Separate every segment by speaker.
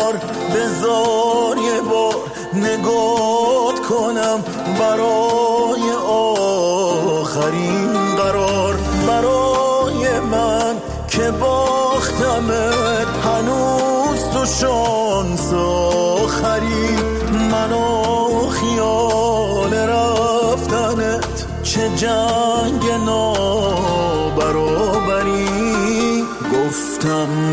Speaker 1: بار بذار یه بار نگات کنم برای آخرین قرار. برای من که باختمت هنوز تو شانس آخری. منو خیال رفتنت چه جنگ نابرابری. گفتم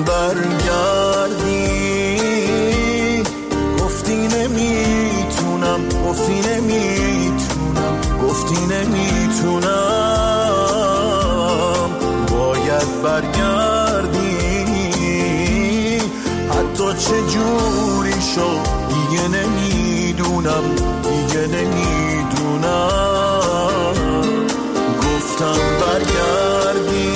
Speaker 1: برگردی گفتی نمیتونم، گفتی نمیتونم، گفتی نمیتونم. باید برگردی حتی چه جوری شد دیگه نمیدونم، دیگه نمیدونم. گفتم برگردی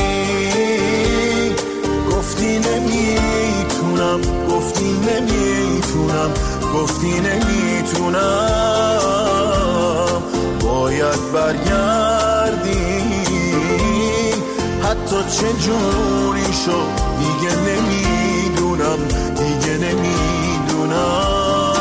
Speaker 1: گفتی نمیتونم، گفتی نمیتونم، گفتی نمیتونم. باید برگردی حتی چه جوری شد دیگه نمیدونم، دیگه نمیدونم.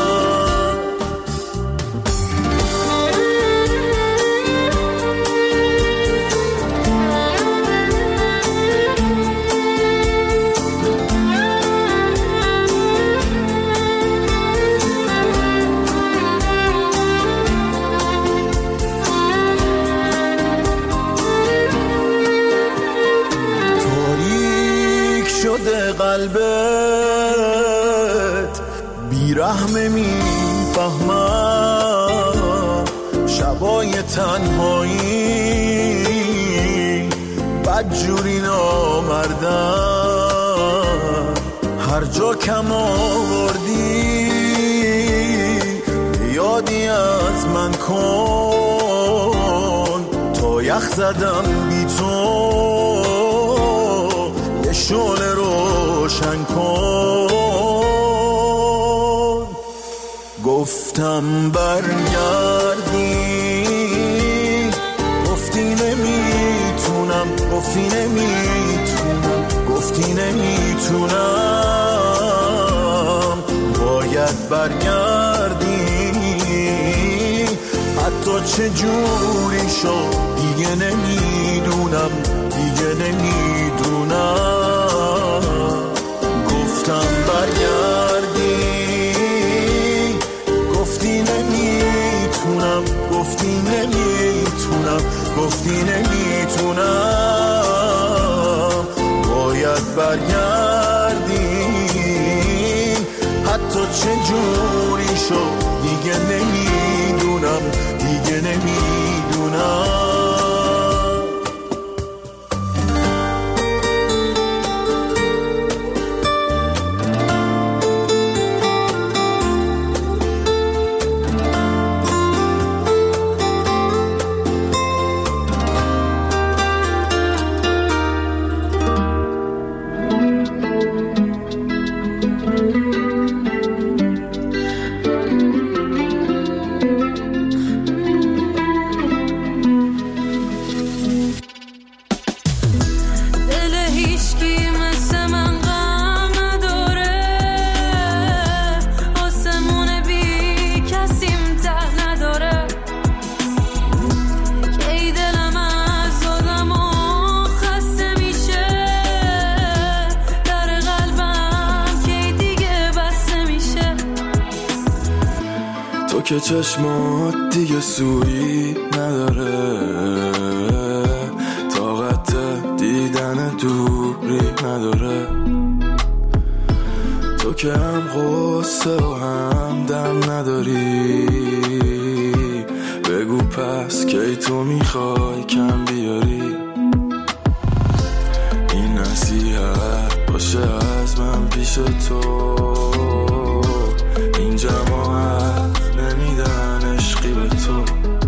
Speaker 1: قلبت بیرحمه میفهمم. شبای تنهایی بدجوری نامردم. هر جا کم آوردی یادی از من کن. تا یخ زدم بی تو یه شعله روشن کن. گفتم برگردی گفتی نمیتونم، گفتی نمیتونم، گفتی نمیتونم. باید برگردی حتی چه جوری شد دیگه نمیدونم، دیگه نمیدونم. گفتم برگردی گفتی نمیتونم، گفتی نمیتونم، گفتی نمیتونم. باید برگردی حتی چه جوری شد دیگه نمیدونم، دیگه نمیدونم.
Speaker 2: که چشمات دیگه سویی نداره، طاقت دیدن دوری نداره. تو که هم قصه و هم دم نداری، بگو پس کی تو میخوای کم بیاری. این نصیحت باشه از من پیش تو، این جماعت نمیدن عشقی به تو.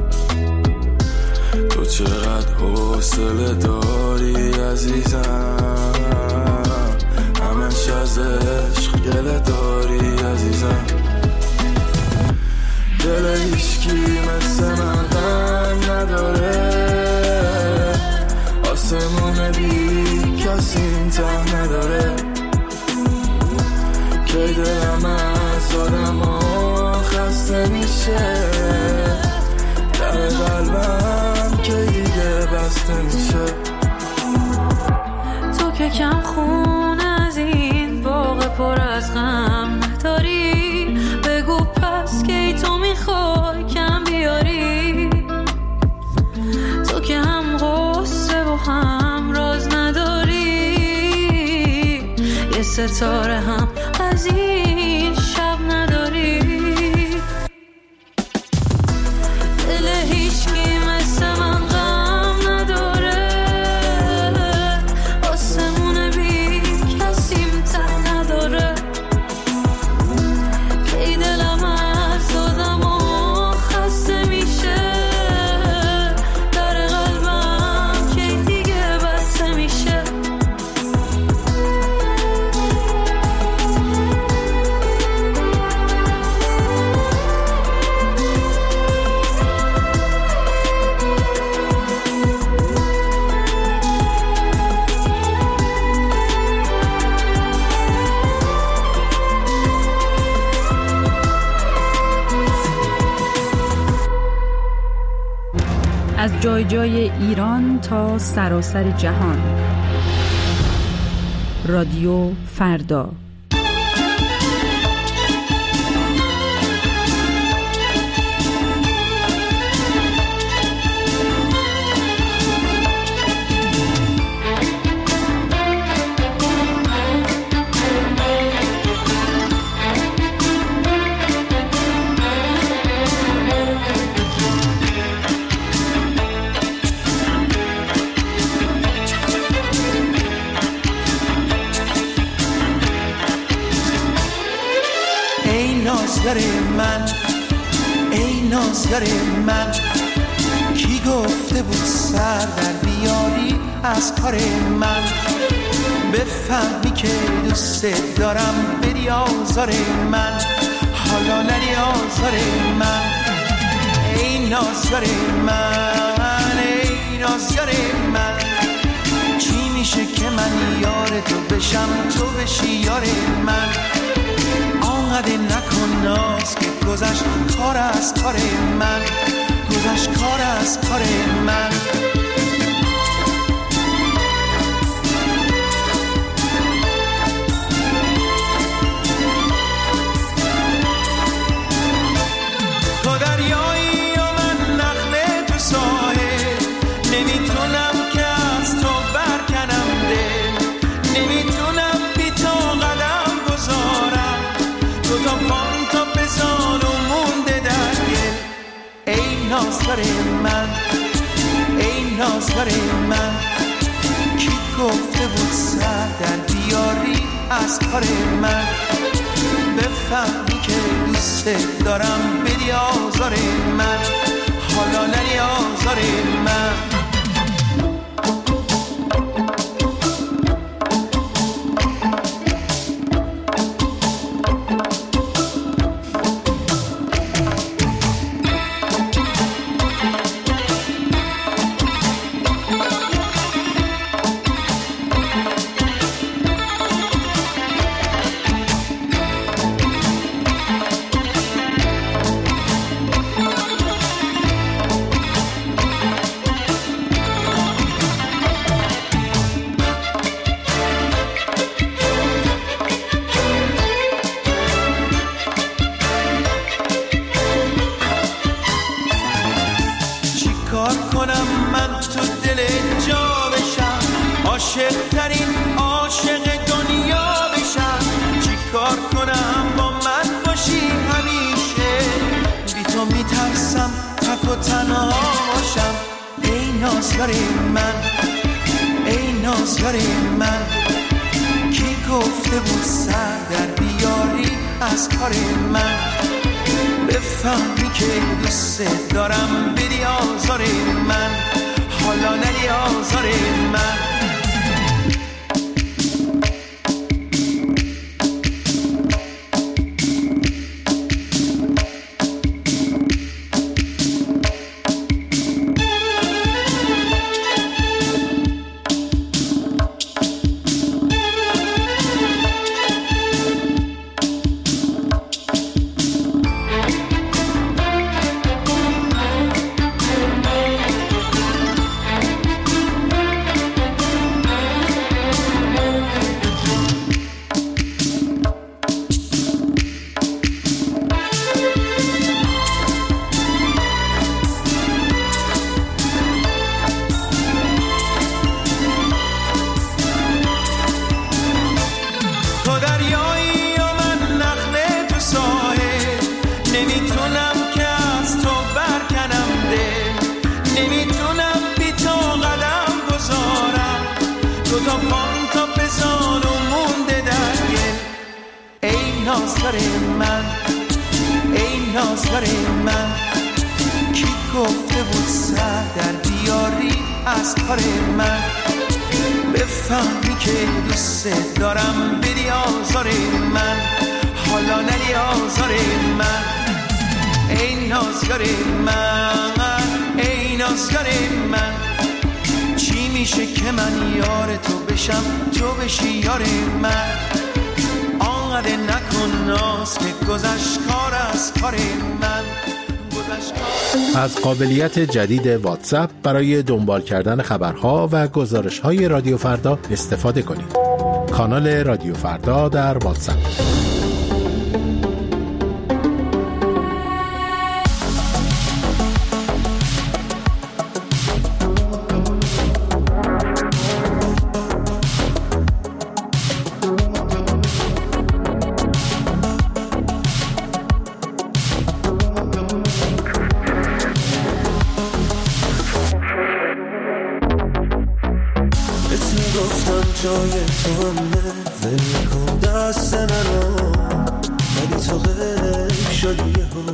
Speaker 2: تو چقدر حوصله داری عزیزم، همش از عشق گله داری عزیزم. دل هیچکی مثل من غم نداره، آسمون بی کسی ته نداره. که دلم از آدما خسته میشه، در قلبم که دیگه بسته میشه.
Speaker 3: تو که کم خون از این باغ پر از غم نداری، بگو پس که تو میخوای کم بیاری. تو که هم غصه و هم راز نداری، یه ستاره هم از این شب نداری. دل هیچکی مثل من غم نداره، آسمون بی کسیم ته نداره. کی دلم از آدم و خسته میشه، در قلبم کی دیگه بسته میشه.
Speaker 4: از جای جای ایران تا سراسر جهان. رادیو فردا.
Speaker 1: ای نازگر من، کی گفته بود سر در بیاری از کار من؟ بفهمی که دوست دارم بری آزار من، حالا نری آزار من. ای نازگر من، ای نازگر من، چی میشه که من یار تو بشم تو بشی یار من؟ آنقدر نکن ناز که گذشت کار از کار من، گذشت کار از کار من. تو دریایی و من نخله تو ساحل، نمیتونم که از تو برکنم دل، نمیتونم بی تو قدم گذارم، تو تا پام تا بزانو مونده در گل. ای نازگر من، ای نازگر من، کی گفته بود سر در بیاری از کار من؟ بفهمی که دوست دارم بدی آزار من، حالا نری آزار من. دارم بری آزار من، حالا نری آزار من. نازدار من، ای نازدار من. کی گفته بود سر در بیاری از کار من؟ بفهمی که دوست دارم بدی آزار من، حالا ندی آزار من. ای نازدار من، ای نازدار من. چی میشه که من یار تو بشم تو بشی یار من؟ آنقدر نکن ناز که گذشت کار از کار من.
Speaker 5: از قابلیت جدید واتساپ برای دنبال کردن خبرها و گزارش‌های رادیو فردا استفاده کنید. کانال رادیو فردا در واتساپ.
Speaker 1: جای تو همه ول کن دست منو، ولی تو غیب شدی یهو.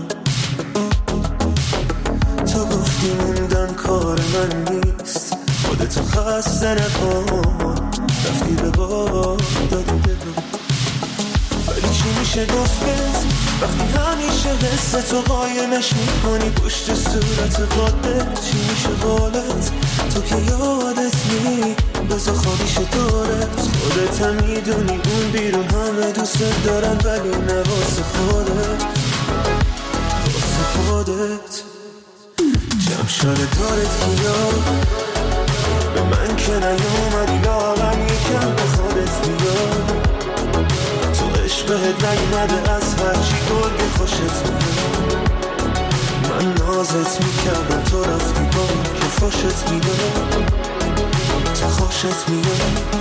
Speaker 1: تو گفتی موندن کار من نیست، خودتو خسته نکن، رفتی به بابا دادی بگو. ولی چی میشه گفت وقتی همیشه حس تو قایمش میکنی پشت صورت قادر؟ چی میشه قولت تو که یادت نی بزا خواهیش دارت؟ خودت هم میدونی اون بیرون همه دوست دارن، ولی نه واسه خودت، واسه خودت. جمشال دارت کیا به من که نیومدی لاغم یکم به خودت بیا. تو عشق بهت نیومده از هرچی گرگ خوشت میاد. من نازت میکردم تو رفتی با که خوشت میاد، تو خوشت میاد.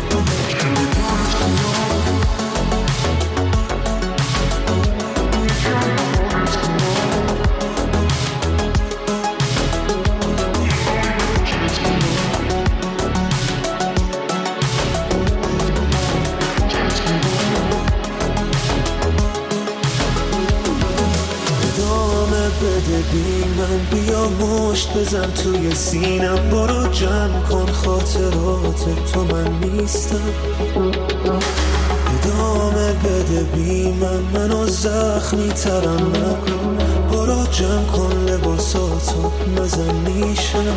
Speaker 1: بده بی من بیا مشت بزن توی سینم، برو جمع کن خاطرات تو من نیستم. ادامه بده بی من منو زخمی ترم نکن، برو جمع کن لباساتو نزن میشم.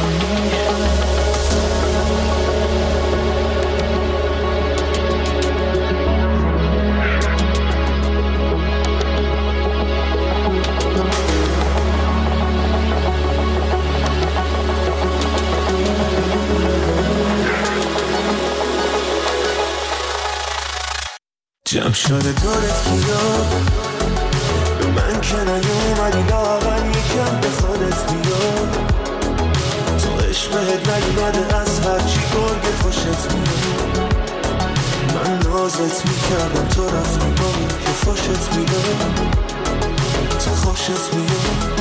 Speaker 1: جمشاد دارت کیا به من که نیومدی لاغم یکم به خودت بیا. تو عشق بهت نیومده از هرچی گرگ خوشت میاد. من نازت میکردم تو رفتی با که خوشت میاد، تو خوشت میاد.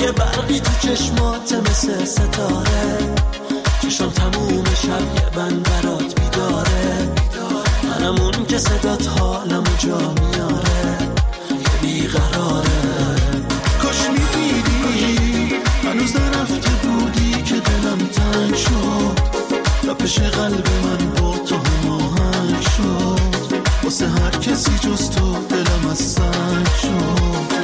Speaker 1: یه برقی تو چشمات مثل ستاره، چشم تموم شب یه بند برات بیداره، منمون که صدات حالمو جا میاره، یه بیقراره. کاش میدیدی هنوز نرفته بودی که دلم تنگ شد، تپش قلب من با تو هماهنگ شد، واسه هر کسی جز تو دلم از سنگ شد.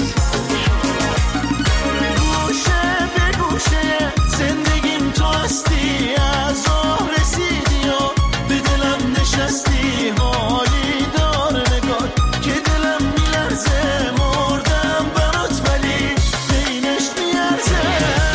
Speaker 1: گوشه به گوشه زندگیم تو هستی، از راه رسیدی و به دلم نشستی، حالی دار نگاه که دلم میلرزه، مردم برات ولی بینش میارزه.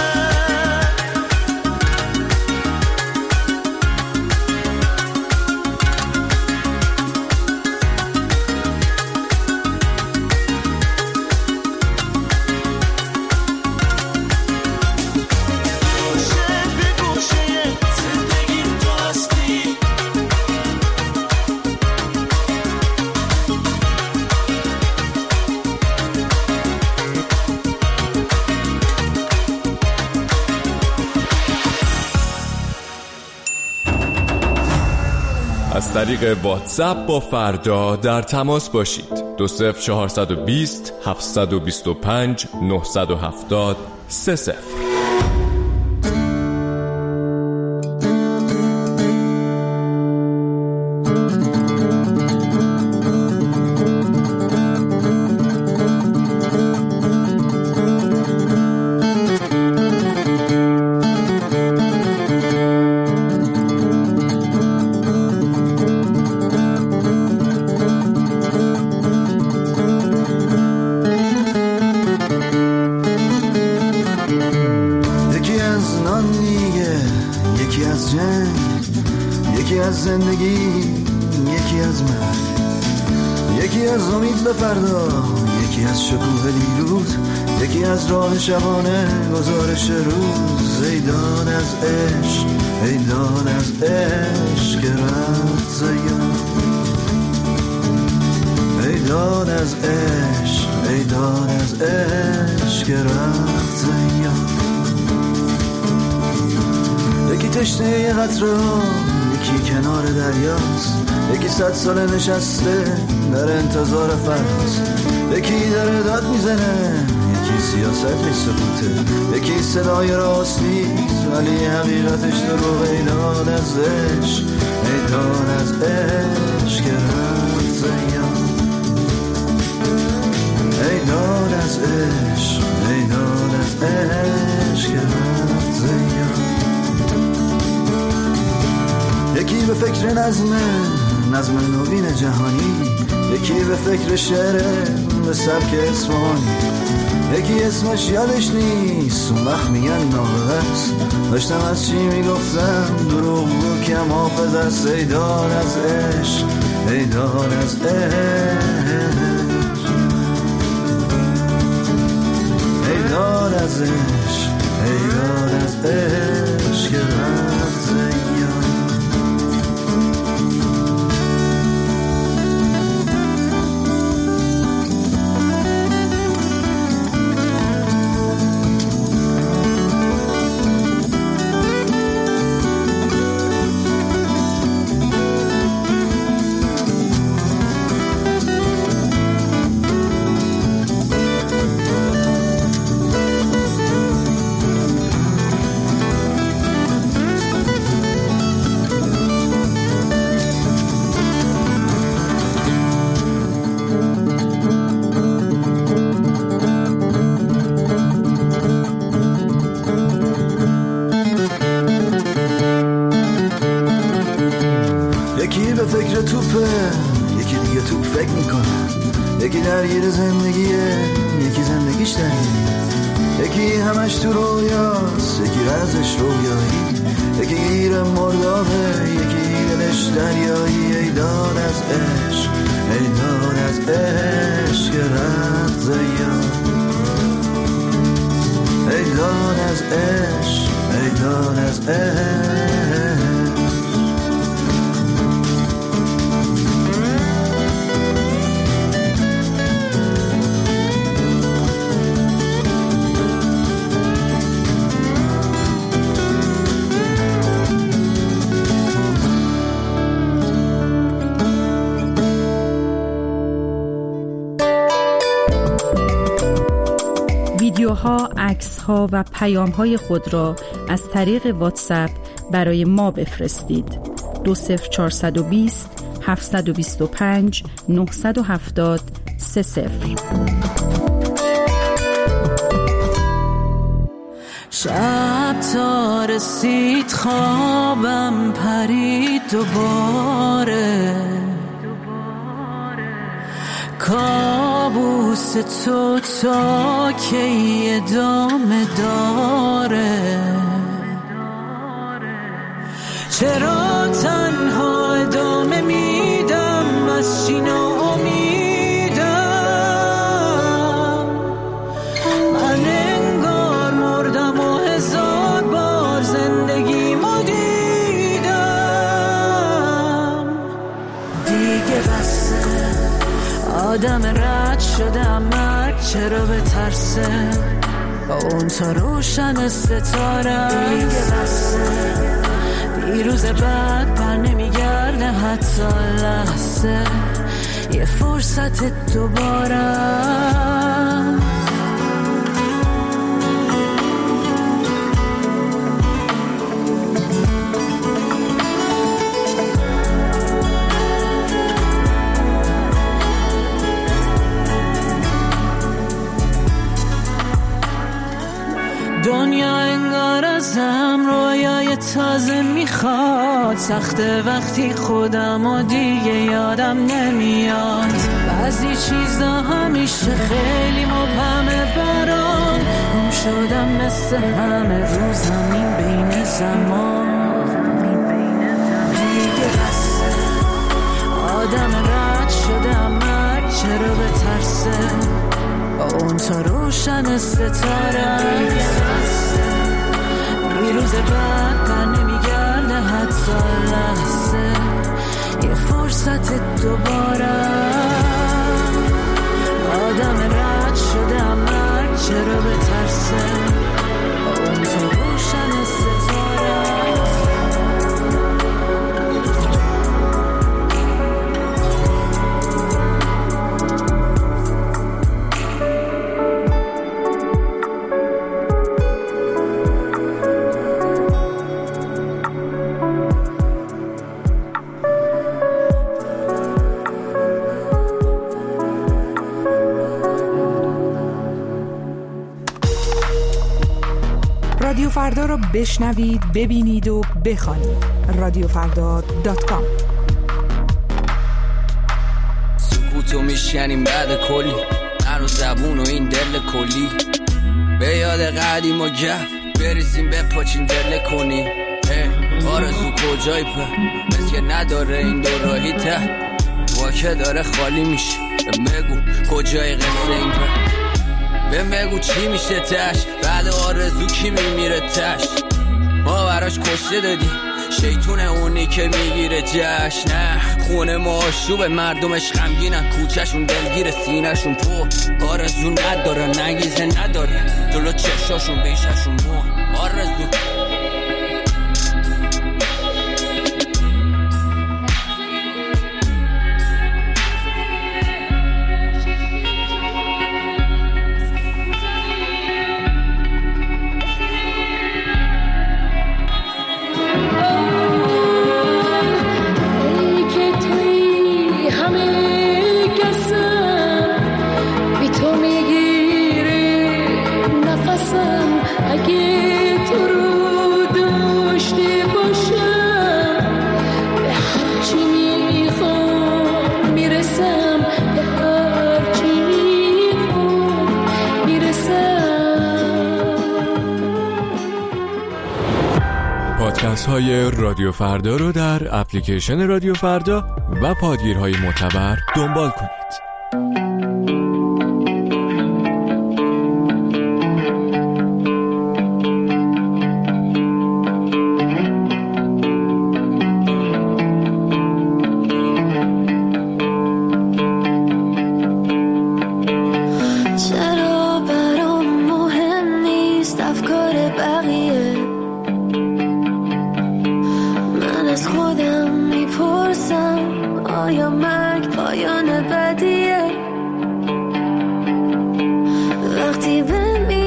Speaker 6: از طریق واتساپ با فردا در تماس باشید. 20420 725 970 30.
Speaker 1: یکی از زندگی، یکی از من، یکی از امید به فردا، یکی از شکوه دیروز، یکی از راه شبانه گزارش روز. ای داد از عشق، ای داد از عشق رفت زیاد، ای داد از عشق، ای داد از عشق رفت زیاد. یکی تشنه یه قطره ها، یکی کنار دریاست، یکی 100 سال نشسته در انتظار فراز، یکی داره داد میزنه، یکی سیاست نیست سکوته، یکی صدای راست نیست ولی حقیقتش دروغ. ای داد از عشق، ای داد از عشق رفت زیاد، ای داد از عشق، ای داد از عشق رفت زیاد. یکی به فکر نظم نوین جهانی، یکی به فکر شعر به سبک اصفهانی، یکی اسمش یادش نیست اون وقت میگن نابغه‌ست، داشتم از چی میگفتم دروغ بود کم حافظ است. ای داد از عشق، ای داد از عشق، ای داد از عشق، ای داد از عشق رفت زیاد. یکی به فکر توپه، یکی دیگه توپ فکر میکنه، یکی درگیر زندگیه، یکی زندگیش درگیره، یکی همش تو رویاست، یکی رازش رویایی، یکی گیر مردابه، یکی دلش دریایی. ای داد از عشق، ای داد از عشق رفت زیاد، ای داد از عشق، ای داد از عشق.
Speaker 4: ویدیوها، عکس‌ها و پیام‌های خود را از طریق واتساپ برای ما بفرستید. 20420 725 970 30.
Speaker 1: شب تا رسید خوابم پرید دوباره، کابوس تو تا کی ادامه داره؟ چرا تنها ادامه میدم از چی ناامیدم؟ من انگار مردم و 1000 بار زندگیمو دیدم. دیگه بسه، آدم رد شدم، مرگ چرا بترسه؟ با اون تا روشن ستاره دیگه بسه، دیروز بعد بر نمیگرده حتی لحظه، یه فرصت دوباره. دنیا انگار ازم رویای تازه میخواد، سخته وقتی خودم و دیگه یادم نمیاد. بعضی چیزا همیشه خیلی مبهمه برام، گم شدم مثل همه رو زمین بین زمان. دیگه بسه، آدم رد شدم، مرگ چرا بترسه؟ با اون تا روشن ستاره دیروز بعد بر نمیگرده حتی لحظه، یه فرصت دوباره. آدم رد شدم، مرگ چرا بترسه؟ با اون تا روشن ستاره.
Speaker 4: رادیو فردا رو بشنوید، ببینید و بخوانید. رادیوفردا.com.
Speaker 7: سکوتو میشکنیم بعد کلی، من و زبون و این دل کلی، به یاد قدیم و گف بریزیم بپاچین دل کنی. آرزو کجایی په مثل که نداره این دو راهی ته، واکه داره خالی میشه. بگو کجای قصه این په، بگو چی میشه تش، بعد آرزو کی میمیره تش؟ ما براش کشته دادی، شیطونه اونی که میگیره جشن. نه خونه ما آشوبه، مردمش غمگینن، کوچهشون دلگیر، سینهشون پر آرزو نداره، نگیزه نداره، جلو چشاشون بیششون مو آرزو.
Speaker 6: پادکست های رادیو فردا رو در اپلیکیشن رادیو فردا و پادگیرهای معتبر دنبال کنید.
Speaker 3: وقتی بهم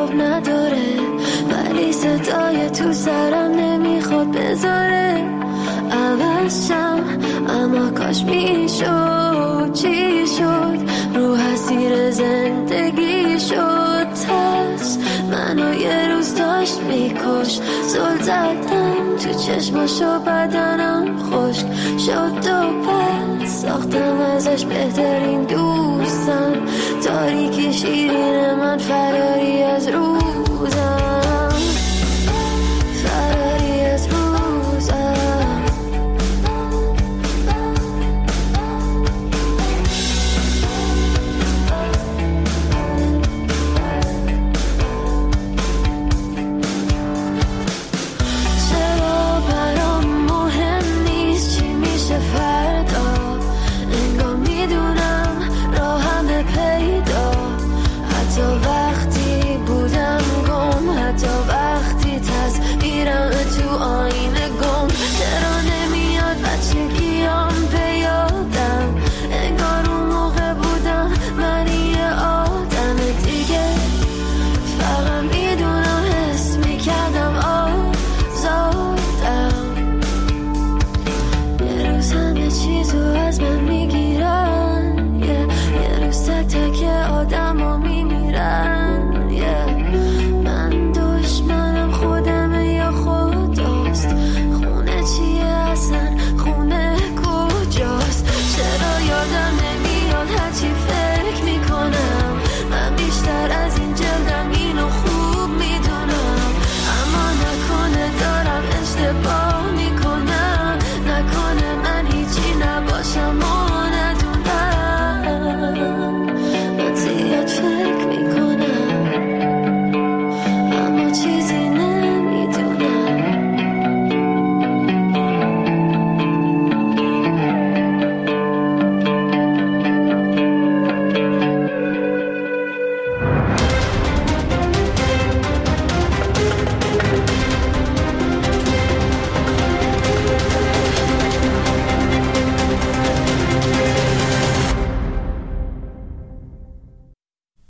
Speaker 8: جواب نداره، ولی صدای تو سرم نمیخواد بذاره عوض شم، اما کاش میشد. چی شد؟ رو حسیر زندگی شد ترس منو یه روز داشت میکش. زل زدم تو چشماشو بدنم خشک شد و پس ساختم ازش بهترین دوستم. تاریکی شیرین من فراری